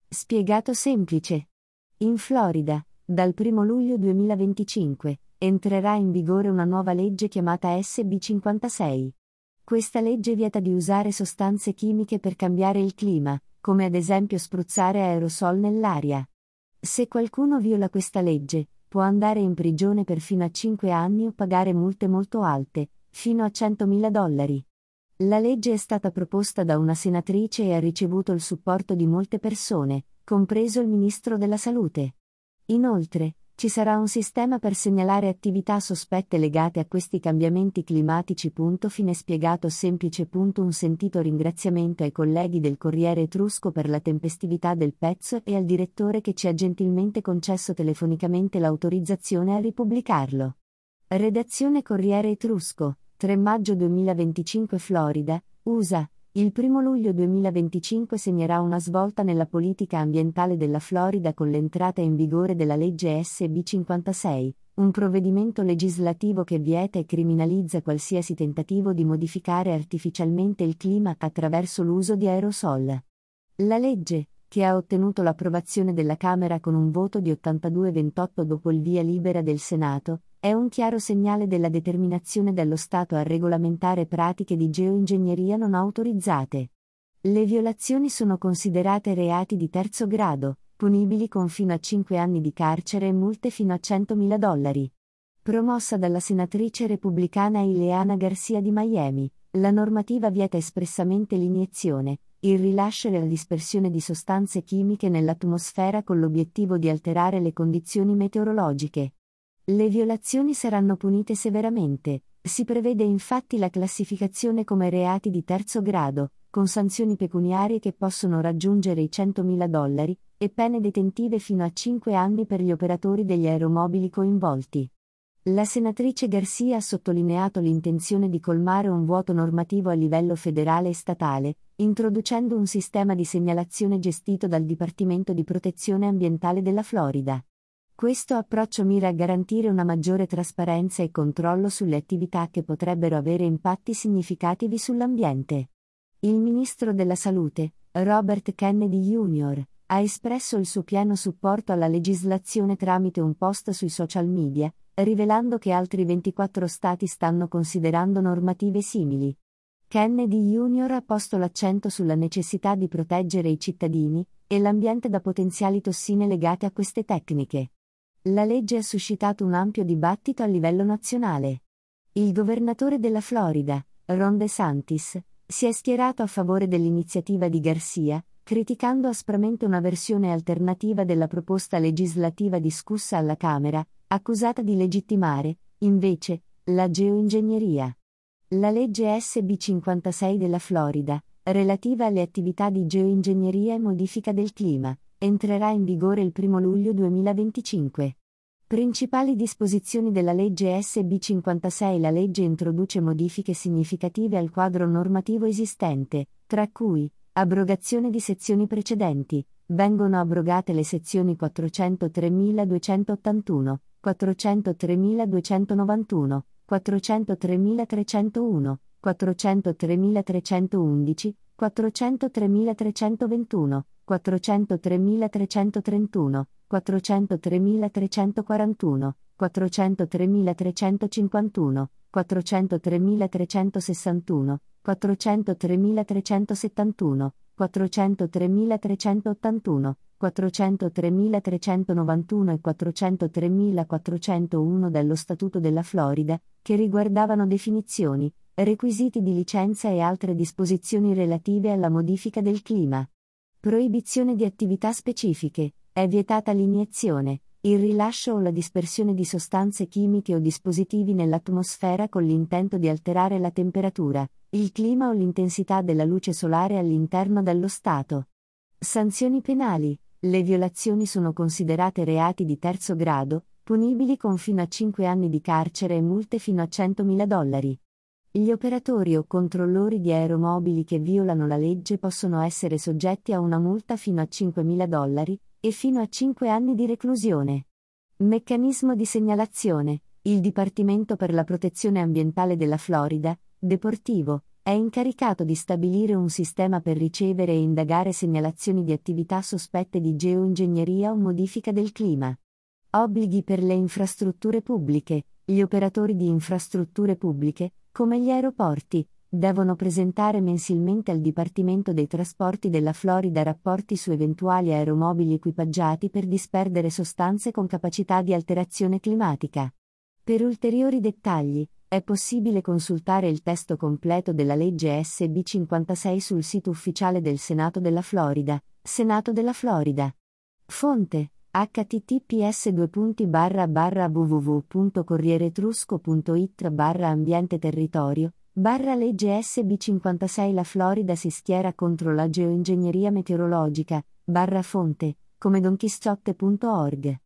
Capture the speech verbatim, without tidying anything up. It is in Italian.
Spiegato semplice. In Florida, dal primo luglio duemilaventicinque, entrerà in vigore una nuova legge chiamata S B cinquantasei. Questa legge vieta di usare sostanze chimiche per cambiare il clima, come ad esempio spruzzare aerosol nell'aria. Se qualcuno viola questa legge, può andare in prigione per fino a cinque anni o pagare multe molto alte, fino a centomila dollari. La legge è stata proposta da una senatrice e ha ricevuto il supporto di molte persone, compreso il Ministro della Salute. Inoltre, ci sarà un sistema per segnalare attività sospette legate a questi cambiamenti climatici. Fine spiegato semplice. Un sentito ringraziamento ai colleghi del Corriere Etrusco per la tempestività del pezzo e al direttore che ci ha gentilmente concesso telefonicamente l'autorizzazione a ripubblicarlo. Redazione Corriere Etrusco, tre maggio duemilaventicinque Florida, U S A. Il primo luglio duemilaventicinque segnerà una svolta nella politica ambientale della Florida con l'entrata in vigore della legge S B cinquantasei, un provvedimento legislativo che vieta e criminalizza qualsiasi tentativo di modificare artificialmente il clima attraverso l'uso di aerosol. La legge, che ha ottenuto l'approvazione della Camera con un voto di ottantadue a ventotto dopo il via libera del Senato, è un chiaro segnale della determinazione dello Stato a regolamentare pratiche di geoingegneria non autorizzate. Le violazioni sono considerate reati di terzo grado, punibili con fino a cinque anni di carcere e multe fino a centomila dollari. Promossa dalla senatrice repubblicana Ileana Garcia di Miami, la normativa vieta espressamente l'iniezione, il rilascio e la dispersione di sostanze chimiche nell'atmosfera con l'obiettivo di alterare le condizioni meteorologiche. Le violazioni saranno punite severamente, si prevede infatti la classificazione come reati di terzo grado, con sanzioni pecuniarie che possono raggiungere i centomila dollari, e pene detentive fino a cinque anni per gli operatori degli aeromobili coinvolti. La senatrice Garcia ha sottolineato l'intenzione di colmare un vuoto normativo a livello federale e statale, introducendo un sistema di segnalazione gestito dal Dipartimento di Protezione Ambientale della Florida. Questo approccio mira a garantire una maggiore trasparenza e controllo sulle attività che potrebbero avere impatti significativi sull'ambiente. Il Ministro della Salute, Robert Kennedy junior, ha espresso il suo pieno supporto alla legislazione tramite un post sui social media, rivelando che altri ventiquattro stati stanno considerando normative simili. Kennedy junior ha posto l'accento sulla necessità di proteggere i cittadini e l'ambiente da potenziali tossine legate a queste tecniche. La legge ha suscitato un ampio dibattito a livello nazionale. Il governatore della Florida, Ron DeSantis, si è schierato a favore dell'iniziativa di Garcia, criticando aspramente una versione alternativa della proposta legislativa discussa alla Camera, accusata di legittimare, invece, la geoingegneria. La legge S B cinquantasei della Florida, relativa alle attività di geoingegneria e modifica del clima, entrerà in vigore il primo luglio duemilaventicinque. Principali disposizioni della legge S B cinquantasei. La legge introduce modifiche significative al quadro normativo esistente, tra cui abrogazione di sezioni precedenti. Vengono abrogate le sezioni quattrocentotremiladuecentottantuno, quattrocentotremiladuecentonovantuno, quattrocentotremilatrecentouno, quattrocentotremilatrecentoundici, quattrocentotremilatrecentoventuno, quattrocentotremilatrecentotrentuno, quattrocentotremilatrecentoquarantuno, quattrocentotremilatrecentocinquantuno, quattrocentotremilatrecentosessantuno, quattrocentotremilatrecentosettantuno, quattrocentotremilatrecentottantuno, quattrocentotremilatrecentonovantuno e quattrocentotremilaquattrocentouno dello Statuto della Florida, che riguardavano definizioni, requisiti di licenza e altre disposizioni relative alla modifica del clima. Proibizione di attività specifiche. È vietata l'iniezione, il rilascio o la dispersione di sostanze chimiche o dispositivi nell'atmosfera con l'intento di alterare la temperatura, il clima o l'intensità della luce solare all'interno dello Stato. Sanzioni penali. Le violazioni sono considerate reati di terzo grado, punibili con fino a cinque anni di carcere e multe fino a centomila dollari. Gli operatori o controllori di aeromobili che violano la legge possono essere soggetti a una multa fino a cinquemila dollari e fino a cinque anni di reclusione. Meccanismo di segnalazione. Il Dipartimento per la Protezione Ambientale della Florida, Deportivo, è incaricato di stabilire un sistema per ricevere e indagare segnalazioni di attività sospette di geoingegneria o modifica del clima. Obblighi per le infrastrutture pubbliche. Gli operatori di infrastrutture pubbliche, come gli aeroporti, devono presentare mensilmente al Dipartimento dei Trasporti della Florida rapporti su eventuali aeromobili equipaggiati per disperdere sostanze con capacità di alterazione climatica. Per ulteriori dettagli, è possibile consultare il testo completo della legge S B cinquantasei sul sito ufficiale del Senato della Florida, Senato della Florida. Fonte: h t t p s due punti barra barra w w w punto corriere etrusco punto i t barra ambiente territorio barra legge S B cinquantasei. La Florida si schiera contro la geoingegneria meteorologica, barra fonte, come donchisciotte punto org.